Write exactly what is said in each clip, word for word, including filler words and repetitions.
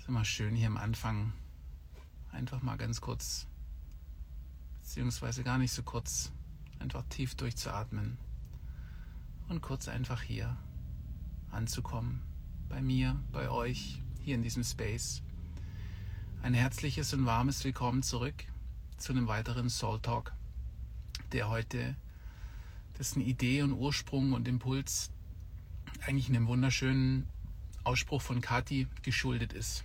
ist immer schön hier am Anfang einfach mal ganz kurz, beziehungsweise gar nicht so kurz, einfach tief durchzuatmen und kurz einfach hier anzukommen. Bei mir, bei euch, hier in diesem Space. Ein herzliches und warmes Willkommen zurück zu einem weiteren Soul Talk, der heute, dessen Idee und Ursprung und Impuls eigentlich einem wunderschönen Ausspruch von Kathi geschuldet ist.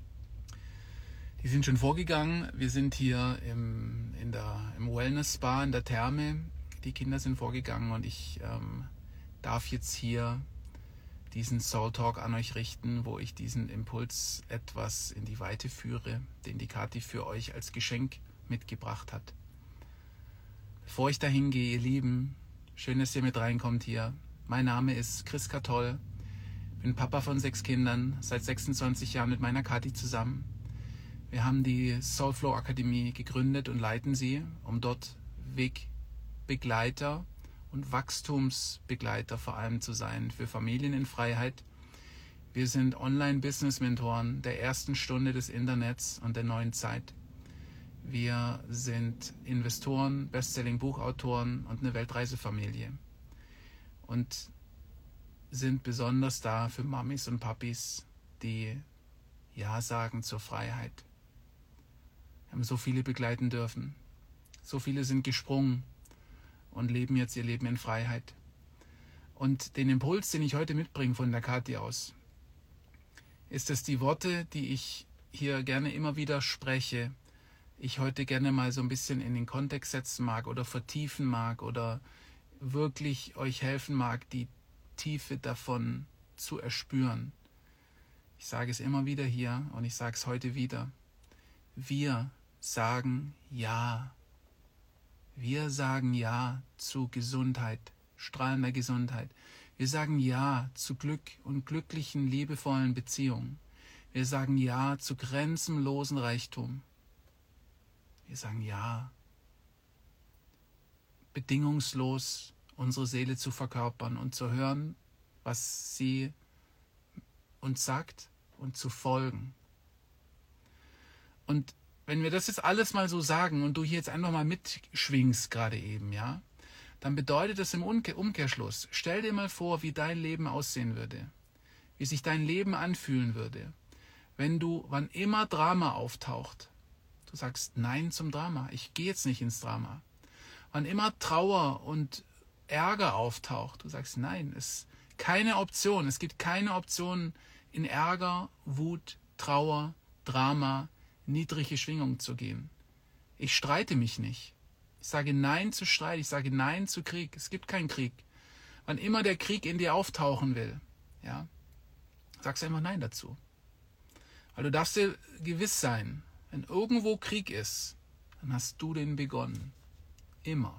Die sind schon vorgegangen. Wir sind hier im, in der, im Wellness Spa in der Therme. Die Kinder sind vorgegangen und ich ähm, darf jetzt hier diesen Soul Talk an euch richten, wo ich diesen Impuls etwas in die Weite führe, den die Kathi für euch als Geschenk mitgebracht hat. Bevor ich dahin gehe, ihr Lieben, schön, dass ihr mit reinkommt hier. Mein Name ist Chris Katol, bin Papa von sechs Kindern, seit sechsundzwanzig Jahren mit meiner Kathi zusammen. Wir haben die Soulflow Akademie gegründet und leiten sie, um dort Wegbegleiter und Wachstumsbegleiter vor allem zu sein für Familien in Freiheit. Wir sind Online-Business-Mentoren der ersten Stunde des Internets und der neuen Zeit. Wir sind Investoren, Bestselling-Buchautoren und eine Weltreisefamilie. Und sind besonders da für Mamis und Papis, die Ja sagen zur Freiheit. Wir haben so viele begleiten dürfen. So viele sind gesprungen und leben jetzt ihr Leben in Freiheit. Und den Impuls, den ich heute mitbringe von der Kathi aus, ist, dass die Worte, die ich hier gerne immer wieder spreche, ich heute gerne mal so ein bisschen in den Kontext setzen mag oder vertiefen mag oder wirklich euch helfen mag, die Tiefe davon zu erspüren. Ich sage es immer wieder hier und ich sage es heute wieder. Wir sagen Ja. Wir sagen Ja zu Gesundheit, strahlender Gesundheit. Wir sagen Ja zu Glück und glücklichen, liebevollen Beziehungen. Wir sagen Ja zu grenzenlosen Reichtum. Wir sagen Ja, bedingungslos unsere Seele zu verkörpern und zu hören, was sie uns sagt und zu folgen. Und wenn wir das jetzt alles mal so sagen und du hier jetzt einfach mal mitschwingst gerade eben, ja, dann bedeutet das im Umkehrschluss, stell dir mal vor, wie dein Leben aussehen würde, wie sich dein Leben anfühlen würde, wenn du, wann immer Drama auftaucht, du sagst Nein zum Drama, ich gehe jetzt nicht ins Drama. Wann immer Trauer und Ärger auftaucht, du sagst Nein, es ist keine Option, es gibt keine Option in Ärger, Wut, Trauer, Drama, niedrige Schwingung zu gehen. Ich streite mich nicht. Ich sage Nein zu Streit, ich sage Nein zu Krieg. Es gibt keinen Krieg. Wann immer der Krieg in dir auftauchen will, ja, sagst du einfach Nein dazu. Weil du darfst dir gewiss sein, wenn irgendwo Krieg ist, dann hast du den begonnen. Immer.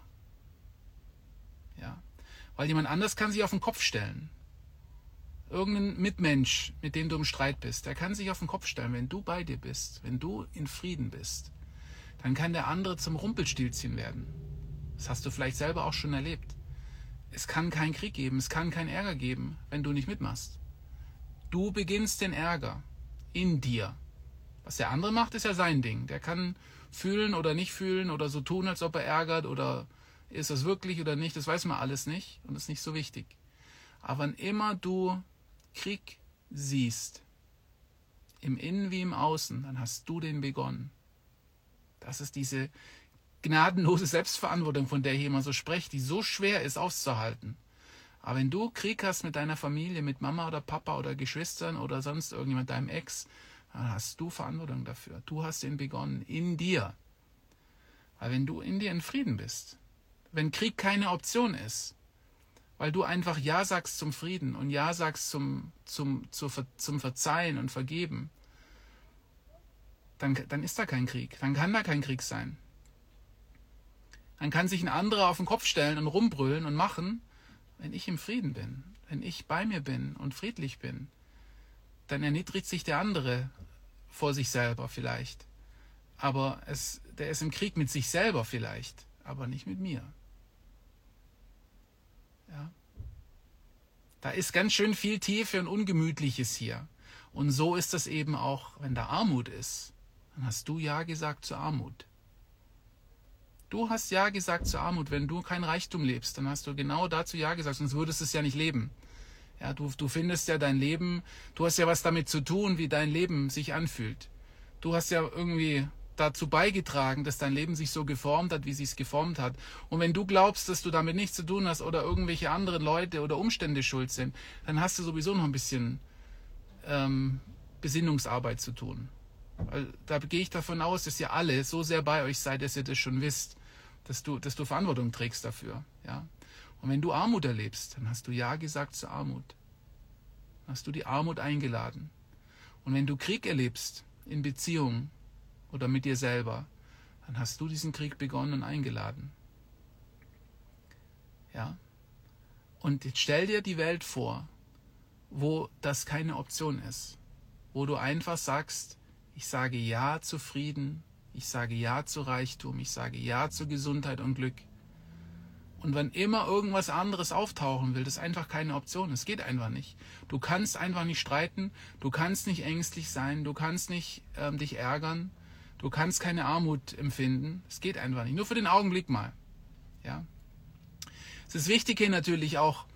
Ja. Weil jemand anders kann sich auf den Kopf stellen. Irgendein Mitmensch, mit dem du im Streit bist, der kann sich auf den Kopf stellen, wenn du bei dir bist, wenn du in Frieden bist, dann kann der andere zum Rumpelstilzchen werden. Das hast du vielleicht selber auch schon erlebt. Es kann keinen Krieg geben, es kann keinen Ärger geben, wenn du nicht mitmachst. Du beginnst den Ärger in dir. Was der andere macht, ist ja sein Ding. Der kann fühlen oder nicht fühlen oder so tun, als ob er ärgert oder ist das wirklich oder nicht, das weiß man alles nicht und ist nicht so wichtig. Aber wann immer du Krieg siehst, im Innen wie im Außen, dann hast du den begonnen. Das ist diese gnadenlose Selbstverantwortung, von der ich immer so spreche, die so schwer ist auszuhalten. Aber wenn du Krieg hast mit deiner Familie, mit Mama oder Papa oder Geschwistern oder sonst irgendjemand, deinem Ex, dann hast du Verantwortung dafür. Du hast den begonnen, in dir. Weil wenn du in dir in Frieden bist, wenn Krieg keine Option ist, weil du einfach Ja sagst zum Frieden und Ja sagst zum, zum, zu, zum Verzeihen und Vergeben, dann, dann ist da kein Krieg. Dann kann da kein Krieg sein. Dann kann sich ein anderer auf den Kopf stellen und rumbrüllen und machen, wenn ich im Frieden bin, wenn ich bei mir bin und friedlich bin, dann erniedrigt sich der andere vor sich selber vielleicht. Aber es, der ist im Krieg mit sich selber vielleicht, aber nicht mit mir. Ja. Da ist ganz schön viel Tiefe und Ungemütliches hier. Und so ist das eben auch, wenn da Armut ist, dann hast du Ja gesagt zur Armut. Du hast Ja gesagt zur Armut. Wenn du kein Reichtum lebst, dann hast du genau dazu Ja gesagt, sonst würdest du es ja nicht leben. Ja, du, du findest ja dein Leben, du hast ja was damit zu tun, wie dein Leben sich anfühlt. Du hast ja irgendwie dazu beigetragen, dass dein Leben sich so geformt hat, wie es sich geformt hat. Und wenn du glaubst, dass du damit nichts zu tun hast oder irgendwelche anderen Leute oder Umstände schuld sind, dann hast du sowieso noch ein bisschen ähm, Besinnungsarbeit zu tun. Weil da gehe ich davon aus, dass ihr alle so sehr bei euch seid, dass ihr das schon wisst, dass du, dass du Verantwortung trägst dafür. Ja? Und wenn du Armut erlebst, dann hast du Ja gesagt zur Armut. Dann hast du die Armut eingeladen. Und wenn du Krieg erlebst in Beziehungen oder mit dir selber, dann hast du diesen Krieg begonnen und eingeladen. Ja? Und jetzt stell dir die Welt vor, wo das keine Option ist. Wo du einfach sagst, ich sage Ja zu Frieden, ich sage Ja zu Reichtum, ich sage Ja zu Gesundheit und Glück. Und wenn immer irgendwas anderes auftauchen will, das ist einfach keine Option. Es geht einfach nicht. Du kannst einfach nicht streiten, du kannst nicht ängstlich sein, du kannst nicht ähm, dich ärgern, du kannst keine Armut empfinden. Es geht einfach nicht. Nur für den Augenblick mal. Ja. Es ist wichtig hier natürlich auch,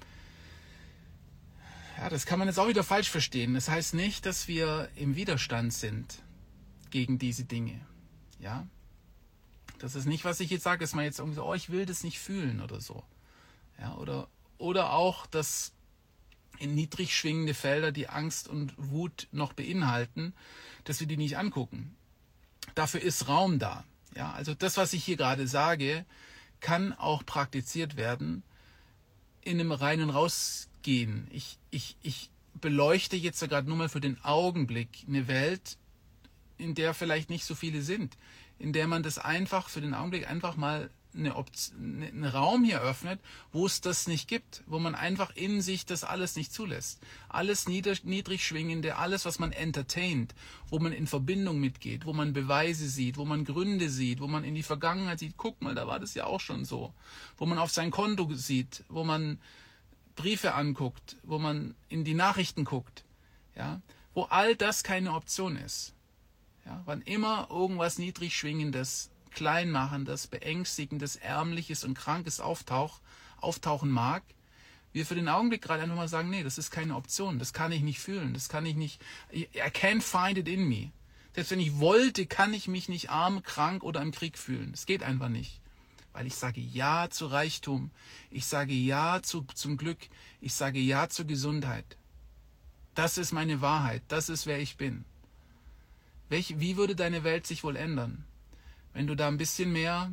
ja, das kann man jetzt auch wieder falsch verstehen. Das heißt nicht, dass wir im Widerstand sind gegen diese Dinge. Ja. Das ist nicht, was ich jetzt sage, dass man jetzt irgendwie so, oh, ich will das nicht fühlen oder so. Ja, oder, oder auch, dass in niedrig schwingende Felder, die Angst und Wut noch beinhalten, dass wir die nicht angucken. Dafür ist Raum da. Ja, also das, was ich hier gerade sage, kann auch praktiziert werden in einem Rein- und Rausgehen. Ich, ich, ich beleuchte jetzt ja gerade nur mal für den Augenblick eine Welt, in der vielleicht nicht so viele sind, in der man das einfach für den Augenblick einfach mal eine Option, einen Raum hier öffnet, wo es das nicht gibt, wo man einfach in sich das alles nicht zulässt. Alles niedrig, niedrig schwingende, alles, was man entertaint, wo man in Verbindung mitgeht, wo man Beweise sieht, wo man Gründe sieht, wo man in die Vergangenheit sieht, guck mal, da war das ja auch schon so, wo man auf sein Konto sieht, wo man Briefe anguckt, wo man in die Nachrichten guckt, ja, wo all das keine Option ist. Ja, wann immer irgendwas niedrig schwingendes, kleinmachendes, beängstigendes, ärmliches und krankes auftauch, auftauchen mag, wir für den Augenblick gerade einfach mal sagen, nee, das ist keine Option, das kann ich nicht fühlen, das kann ich nicht, I can't find it in me. Selbst wenn ich wollte, kann ich mich nicht arm, krank oder im Krieg fühlen. Das geht einfach nicht. Weil ich sage Ja zu Reichtum, ich sage Ja zu, zum Glück, ich sage Ja zur Gesundheit. Das ist meine Wahrheit, das ist, wer ich bin. Welch, wie würde deine Welt sich wohl ändern, wenn du da ein bisschen mehr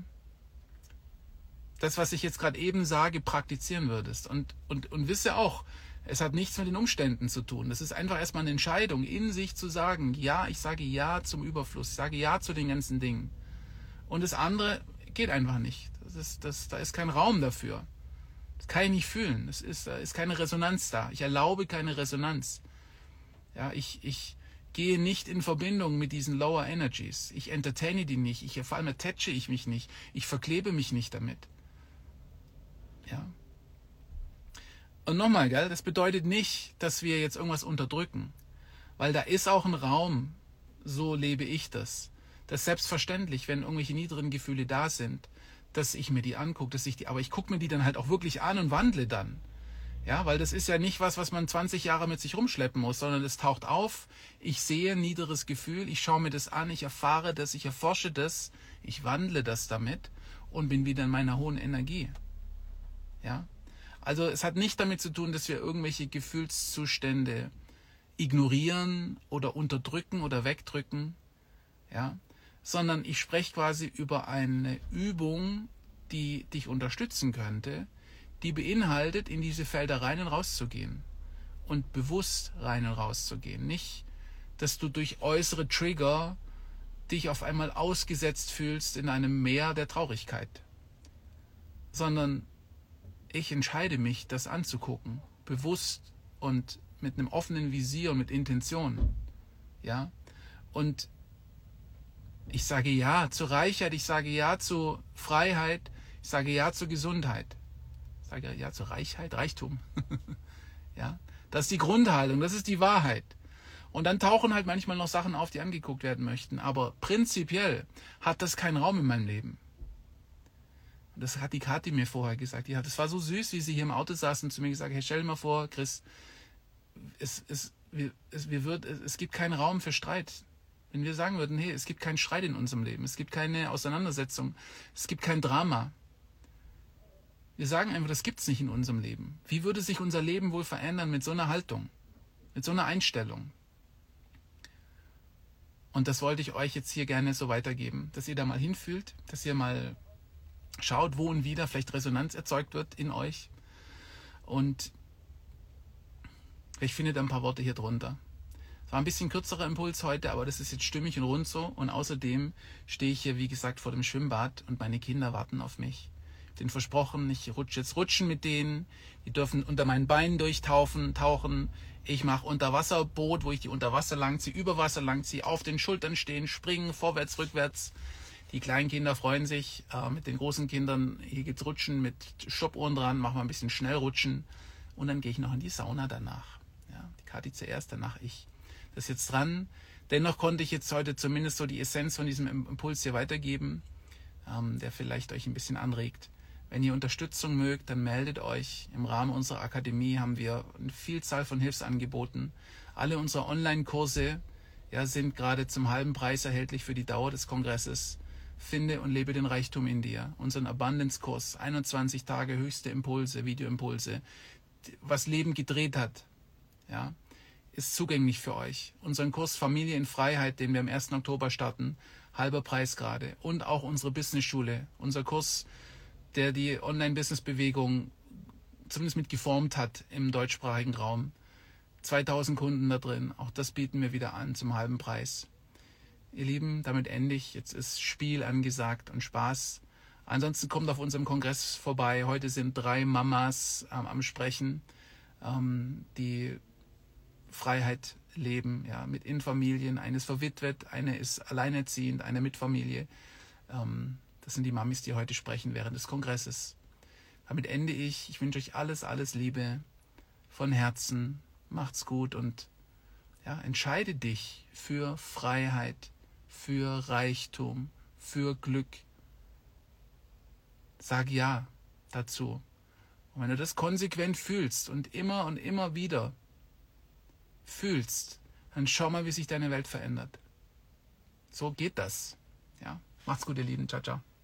das, was ich jetzt gerade eben sage, praktizieren würdest? Und, und, und wisse auch, es hat nichts mit den Umständen zu tun. Das ist einfach erstmal eine Entscheidung, in sich zu sagen, ja, ich sage Ja zum Überfluss, ich sage Ja zu den ganzen Dingen. Und das andere geht einfach nicht. Das ist, das, da ist kein Raum dafür. Das kann ich nicht fühlen. Das ist, da ist keine Resonanz da. Ich erlaube keine Resonanz. Ja, ich, ich gehe nicht in Verbindung mit diesen Lower Energies. Ich entertaine die nicht. Ich, vor allem attache ich mich nicht. Ich verklebe mich nicht damit. Ja. Und nochmal, gell, das bedeutet nicht, dass wir jetzt irgendwas unterdrücken. Weil da ist auch ein Raum, so lebe ich das. Das selbstverständlich, wenn irgendwelche niedrigen Gefühle da sind, dass ich mir die angucke, dass ich die, aber ich gucke mir die dann halt auch wirklich an und wandle dann. Ja, weil das ist ja nicht was, was man zwanzig Jahre mit sich rumschleppen muss, sondern es taucht auf, ich sehe ein niederes Gefühl, ich schaue mir das an, ich erfahre das, ich erforsche das, ich wandle das damit und bin wieder in meiner hohen Energie. Ja, also es hat nicht damit zu tun, dass wir irgendwelche Gefühlszustände ignorieren oder unterdrücken oder wegdrücken, ja, sondern ich spreche quasi über eine Übung, die dich unterstützen könnte, die beinhaltet, in diese Felder rein und raus zu gehen und bewusst rein und raus zu gehen. Nicht, dass du durch äußere Trigger dich auf einmal ausgesetzt fühlst in einem Meer der Traurigkeit, sondern ich entscheide mich, das anzugucken, bewusst und mit einem offenen Visier und mit Intention. Ja? Und ich sage Ja zur Reichheit, ich sage Ja zu Freiheit, ich sage Ja zur Gesundheit. Ich sage Ja zur Reichheit, Reichtum. Ja? Das ist die Grundhaltung, das ist die Wahrheit. Und dann tauchen halt manchmal noch Sachen auf, die angeguckt werden möchten. Aber prinzipiell hat das keinen Raum in meinem Leben. Das hat die Kathi mir vorher gesagt. Ja, das war so süß, wie sie hier im Auto saß und zu mir gesagt hat, hey, stell dir mal vor, Chris, es, es, wir, es, wir wird, es, es gibt keinen Raum für Streit. Wenn wir sagen würden, hey, es gibt keinen Streit in unserem Leben, es gibt keine Auseinandersetzung, es gibt kein Drama. Wir sagen einfach, das gibt es nicht in unserem Leben. Wie würde sich unser Leben wohl verändern mit so einer Haltung, mit so einer Einstellung? Und das wollte ich euch jetzt hier gerne so weitergeben, dass ihr da mal hinfühlt, dass ihr mal schaut, wo und wie da vielleicht Resonanz erzeugt wird in euch. Und ich finde da ein paar Worte hier drunter. Es war ein bisschen kürzerer Impuls heute, aber das ist jetzt stimmig und rund so. Und außerdem stehe ich hier, wie gesagt, vor dem Schwimmbad und meine Kinder warten auf mich. Ich habe denen versprochen, ich rutsche jetzt rutschen mit denen. Die dürfen unter meinen Beinen durchtauchen, tauchen. Ich mache Unterwasserboot, wo ich die unter Wasser langziehe, über Wasser langziehe, auf den Schultern stehen, springen, vorwärts, rückwärts. Die kleinen Kinder freuen sich. Äh, mit den großen Kindern, hier geht's rutschen mit Stoppuhren dran, machen wir ein bisschen schnell rutschen. Und dann gehe ich noch in die Sauna danach. Ja, die Kathi zuerst, danach ich. Das ist jetzt dran. Dennoch konnte ich jetzt heute zumindest so die Essenz von diesem Impuls hier weitergeben, ähm, der vielleicht euch ein bisschen anregt. Wenn ihr Unterstützung mögt, dann meldet euch. Im Rahmen unserer Akademie haben wir eine Vielzahl von Hilfsangeboten. Alle unsere Online-Kurse ja, sind gerade zum halben Preis erhältlich für die Dauer des Kongresses. Finde und lebe den Reichtum in dir. Unseren Abundance-Kurs, einundzwanzig Tage höchste Impulse, Videoimpulse, was Leben gedreht hat, ja, ist zugänglich für euch. Unseren Kurs Familie in Freiheit, den wir am ersten Oktober starten, halber Preis gerade. Und auch unsere Business-Schule, unser Kurs, der die Online-Business-Bewegung zumindest mit geformt hat im deutschsprachigen Raum. zweitausend Kunden da drin, auch das bieten wir wieder an zum halben Preis. Ihr Lieben, damit ende ich. Jetzt ist Spiel angesagt und Spaß. Ansonsten kommt auf unserem Kongress vorbei. Heute sind drei Mamas ähm, am Sprechen, ähm, die Freiheit leben, ja, mit in Familien. Eine ist verwitwet, eine ist alleinerziehend, eine mit Familie. Ähm, das sind die Mamis, die heute sprechen während des Kongresses. Damit ende ich. Ich wünsche euch alles, alles Liebe von Herzen. Macht's gut und ja, entscheide dich für Freiheit, für Reichtum, für Glück. Sag ja dazu. Und wenn du das konsequent fühlst und immer und immer wieder fühlst, dann schau mal, wie sich deine Welt verändert. So geht das. Ja, macht's gut, ihr Lieben. Ciao, ciao.